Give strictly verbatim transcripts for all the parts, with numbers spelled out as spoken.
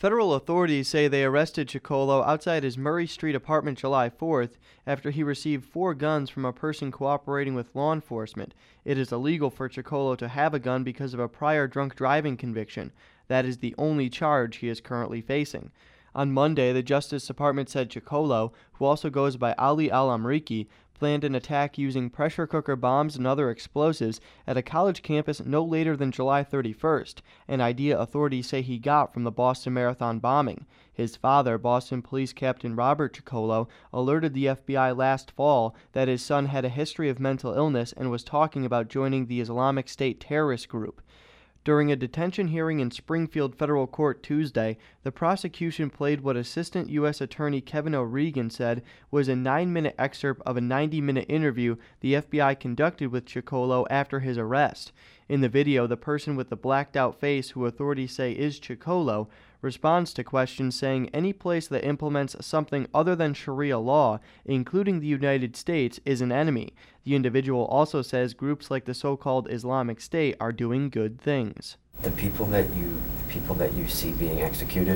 Federal authorities say they arrested Chicolo outside his Murray Street apartment July fourth after he received four guns from a person cooperating with law enforcement. It is illegal for Chicolo to have a gun because of a prior drunk driving conviction. That is the only charge he is currently facing. On Monday, the Justice Department said Chicolo, who also goes by Ali Al-Amriki, planned an attack using pressure cooker bombs and other explosives at a college campus no later than July thirty-first, an idea authorities say he got from the Boston Marathon bombing. His father, Boston Police Captain Robert Chicolo, alerted the F B I last fall that his son had a history of mental illness and was talking about joining the Islamic State terrorist group. During a detention hearing in Springfield Federal Court Tuesday, the prosecution played what Assistant U S Attorney Kevin O'Regan said was a nine-minute excerpt of a ninety-minute interview the F B I conducted with Chicolo after his arrest. In the video, the person with the blacked-out face, who authorities say is Chicolo, responds to questions saying any place that implements something other than Sharia law, including the United States, is an enemy. The individual also says groups like the so-called Islamic State are doing good things. The people that you, the people that you see being executed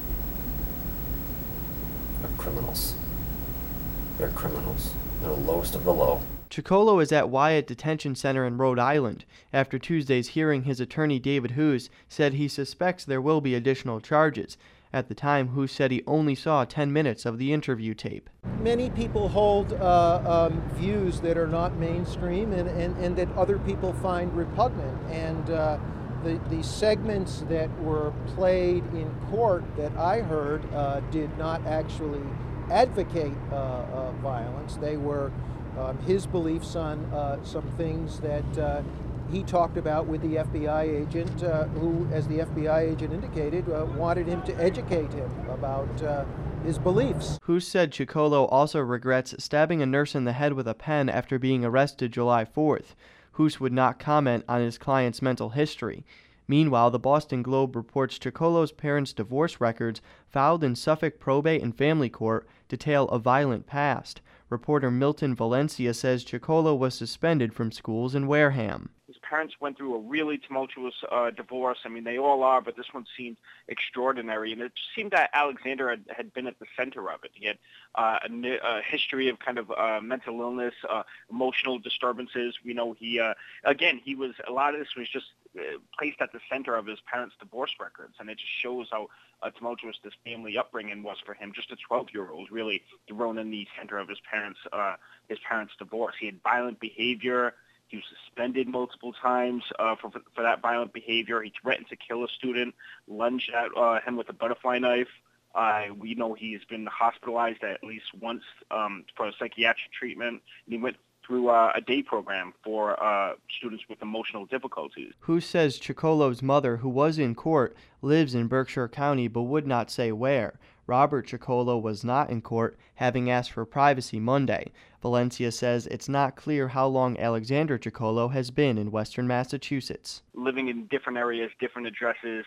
are criminals. They're criminals. They're the lowest of the low. Chicolo is at Wyatt Detention Center in Rhode Island. After Tuesday's hearing, his attorney David Hoos said he suspects there will be additional charges. At the time, Hoos said he only saw ten minutes of the interview tape. Many people hold uh, um, views that are not mainstream and, and, and that other people find repugnant. And uh, the, the segments that were played in court that I heard uh, did not actually advocate uh, uh, violence. They were Um, his beliefs on uh, some things that uh, he talked about with the F B I agent, uh, who, as the F B I agent indicated, uh, wanted him to educate him about uh, his beliefs. Hoos said Chicolo also regrets stabbing a nurse in the head with a pen after being arrested July fourth. Hoos would not comment on his client's mental history. Meanwhile, the Boston Globe reports Chicolo's parents' divorce records filed in Suffolk Probate and Family Court detail a violent past. Reporter Milton Valencia says Chicolo was suspended from schools in Wareham. His parents went through a really tumultuous uh, divorce. I mean, they all are, but this one seemed extraordinary. And it seemed that Alexander had, had been at the center of it. He had uh, a, a history of kind of uh, mental illness, uh, emotional disturbances. You know, he, uh, again, he was, a lot of this was just uh, placed at the center of his parents' divorce records. And it just shows how uh, tumultuous this family upbringing was for him. Just a twelve-year-old, really thrown in the center of his parents' uh, his parents' divorce. He had violent behavior. He was suspended multiple times uh, for for that violent behavior. He threatened to kill a student, lunged at uh, him with a butterfly knife. Uh, we know he's been hospitalized at least once um, for a psychiatric treatment. And he went through uh, a day program for uh, students with emotional difficulties. Who says Chicolo's mother, who was in court, lives in Berkshire County but would not say where. Robert Chicolo was not in court, having asked for privacy Monday. Valencia says it's not clear how long Alexander Chicolo has been in western Massachusetts. Living in different areas, different addresses.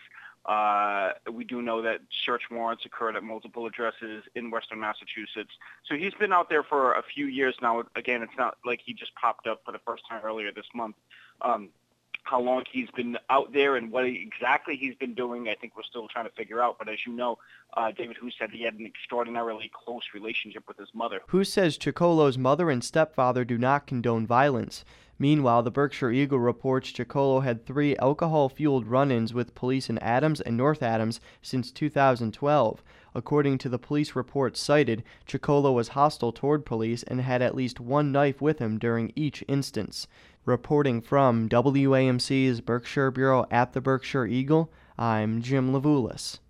Uh, we do know that search warrants occurred at multiple addresses in western Massachusetts. So he's been out there for a few years now. Again, it's not like he just popped up for the first time earlier this month. Um, how long he's been out there and what exactly he's been doing, I think we're still trying to figure out. But as you know, uh, David Hoos said he had an extraordinarily close relationship with his mother. Hoos says Chicolo's mother and stepfather do not condone violence. Meanwhile, the Berkshire Eagle reports Chicolo had three alcohol-fueled run-ins with police in Adams and North Adams since two thousand twelve. According to the police reports cited, Chicolo was hostile toward police and had at least one knife with him during each instance. Reporting from W A M C's Berkshire Bureau at the Berkshire Eagle, I'm Jim Levulis.